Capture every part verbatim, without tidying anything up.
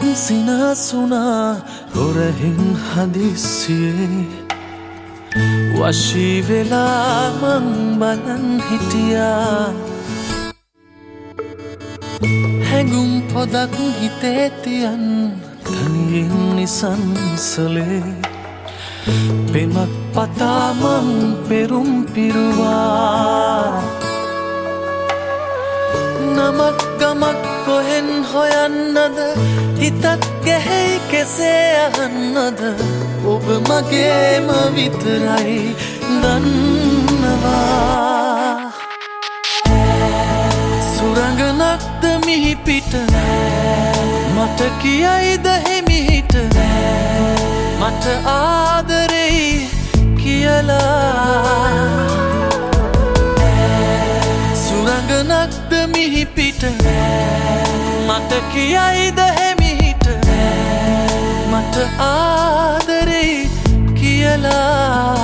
සිනසුනා හොරහින් හදිස්සියේ වශී වෙලා මං බලන් හිටියා හැඟුම් පොදක් හිතේ තියන් තනියෙන් නිසංසලේ පෙමක් පතා මං පෙරුම් පිරුවා නමක් ගමක් කොහෙන් හොයන්නද හිතක් ගැහැයි කෙසේ අහන්නද ඔබ මගේම විතරයි දන්නවා සුරංගනක්ද මිහි පිට මට කියයිද හිමිහිට මට ආදරෙයි කියලා සුරංගනක්ද මිහි පිට මට කියයිද හිමිහිට මට ආදරෙයි කියලා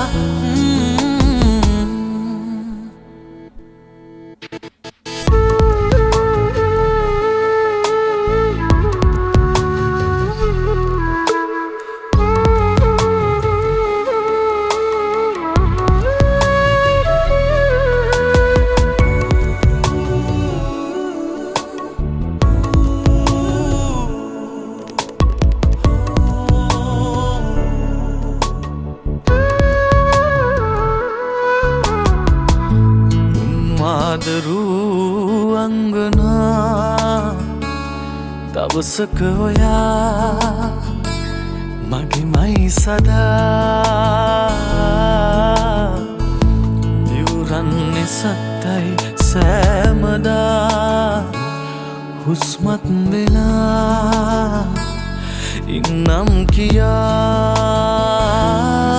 ආදරූ අංගනා දවසක ඔයා මගේමයි සදා දිවුරන්නේ සත්තයි සෑමදා හුස්මත් වෙලා ඉන්නම් කියා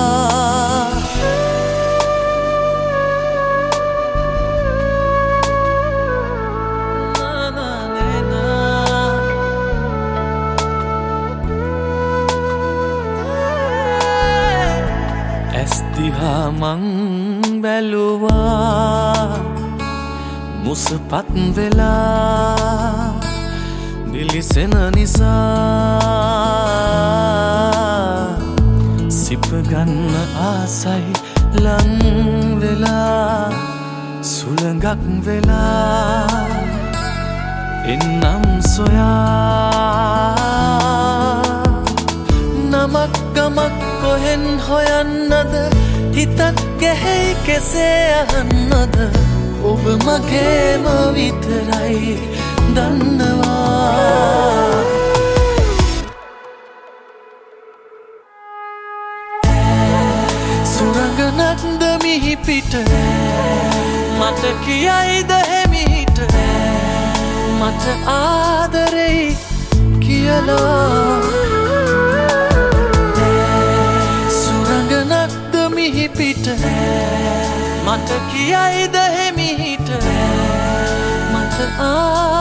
දිහා මං බැලුවා මුසපත් වෙලා දිලිසෙන නිසා සිප ගන්න ආසයි ලං වෙලා සුළඟක් වෙලා එන්නම් සොයා නමක් ගමක් කොහෙන් හොයන්නද හිතක් ගැහැයි කෙසේ අහන්නද ඔබ මගේම විතරයි දන්නවා සුරංගනක්ද මිහි පිට මට කියයිද හිමිහිට මට ආදරෙයි කියලා මිහි පිට මට කියයිද හිමිහිට මට ආ